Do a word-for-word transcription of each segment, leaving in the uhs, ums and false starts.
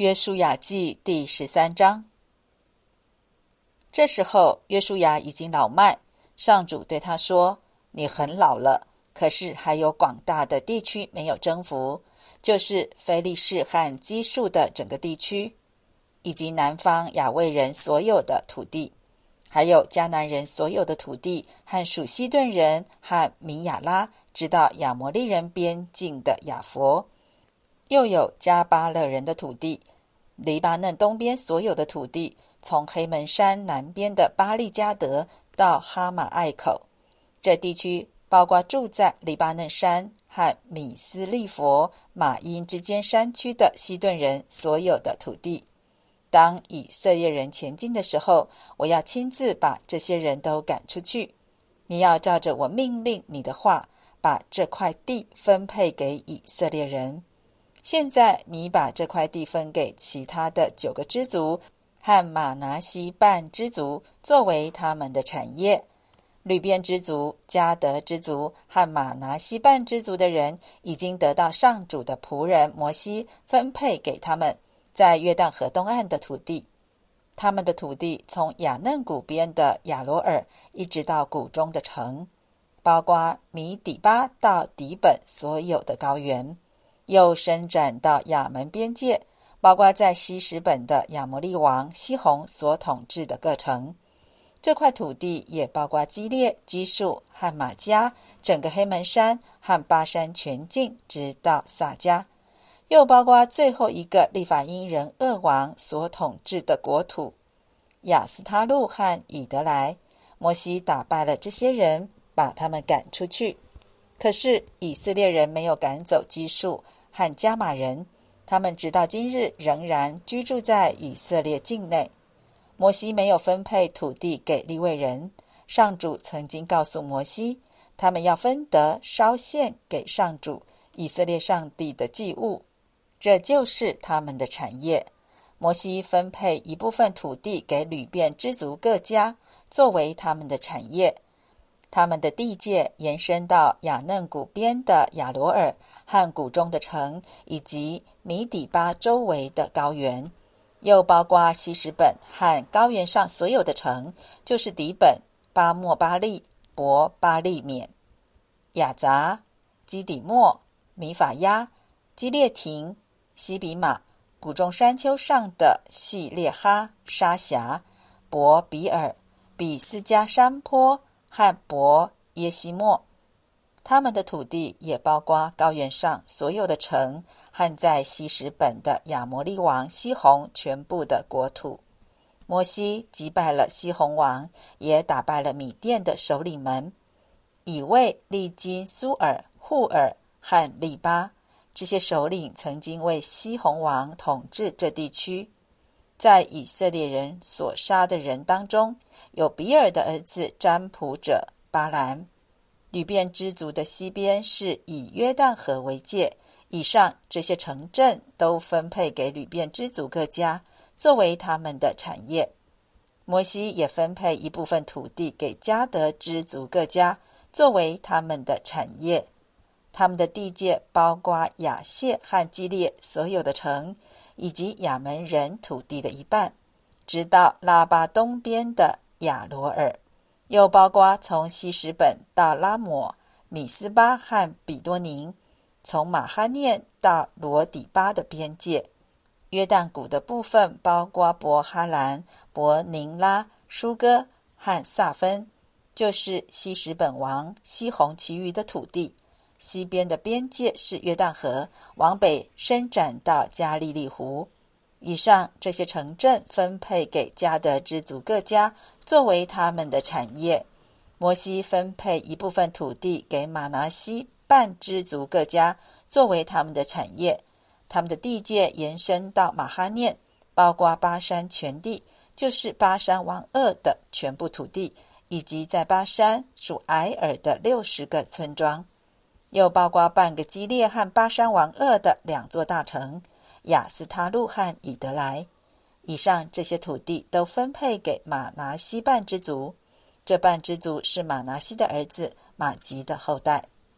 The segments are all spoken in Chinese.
约书亚记第十三章。这时候约书亚已经老迈，上主对他说：你很老了，可是还有广大的地区没有征服，就是非利士和基述的整个地区，以及南方亚卫人所有的土地，还有迦南人所有的土地，和属西顿人和米亚拉直到亚摩利人边境的亚佛，又有加巴勒人的土地，黎巴嫩东边所有的土地，从黑门山南边的巴利加德到哈马艾口，这地区包括住在黎巴嫩山和米斯利佛、马因之间山区的西顿人所有的土地。当以色列人前进的时候，我要亲自把这些人都赶出去。你要照着我命令你的话，把这块地分配给以色列人。现在你把这块地分给其他的九个支族和马拿西半支族作为他们的产业。吕边支族、迦得支族和马拿西半支族的人已经得到上主的仆人摩西分配给他们在约旦河东岸的土地。他们的土地从雅嫩谷边的亚罗尔一直到谷中的城，包括米底巴到底本所有的高原，又伸展到亚门边界，包括在西什本的亚摩利王西宏所统治的各城。这块土地也包括基列、基述和马加，整个黑门山和巴山全境直到撒迦，又包括最后一个利法因人噩王所统治的国土亚斯他路和以德来。摩西打败了这些人，把他们赶出去。可是以色列人没有赶走基述和加玛人，他们直到今日仍然居住在以色列境内。摩西没有分配土地给利未人，上主曾经告诉摩西，他们要分得烧献给上主以色列上帝的祭物，这就是他们的产业。摩西分配一部分土地给吕遍支族各家，作为他们的产业。他们的地界延伸到雅嫩谷边的亚罗尔和谷中的城，以及米底巴周围的高原，又包括西什本和高原上所有的城，就是底本、巴莫巴利、伯巴利缅、雅杂、基底莫、米法亚、基列亭、西比马、谷中山丘上的细列哈、沙峡、伯比尔、比斯加山坡和伯耶西莫。他们的土地也包括高原上所有的城和在西什本的亚摩利王西宏全部的国土。摩西击败了西宏王，也打败了米甸的首领们以卫、利金、苏尔、户尔和利巴。这些首领曾经为西宏王统治这地区。在以色列人所杀的人当中，有比尔的儿子占卜者巴兰。吕遍支族的西边是以约旦河为界，以上这些城镇都分配给吕遍支族各家，作为他们的产业。摩西也分配一部分土地给迦得支族各家，作为他们的产业。他们的地界包括亚谢和基列所有的城，以及亚门人土地的一半，直到拉巴东边的亚罗尔，又包括从西什本到拉抹、米斯巴和比多宁，从马哈念到罗底巴的边界。约旦谷的部分包括伯哈兰、伯宁拉、舒哥和萨芬，就是西什本王西宏其余的土地。西边的边界是约旦河，往北伸展到加利利湖。以上这些城镇分配给迦得支族各家，作为他们的产业。摩西分配一部分土地给马拿西半支族各家，作为他们的产业。他们的地界延伸到马哈念，包括巴山全地，就是巴山王噩的全部土地，以及在巴山属埃尔的六十个村庄，又包括半个基列和巴山王噩的两座大城亚斯他路和以德来。以上这些土地都分配给马拿西半支族，这半支族是马拿西的儿子马吉的后代。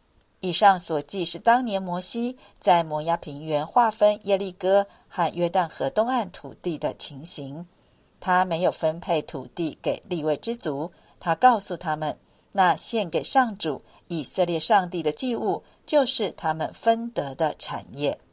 以上所记是当年摩西在摩押平原划分耶利哥和约旦河东岸土地的情形。他没有分配土地给利未之族，他告诉他们，那献给上主以色列上帝的祭物就是他们分得的产业。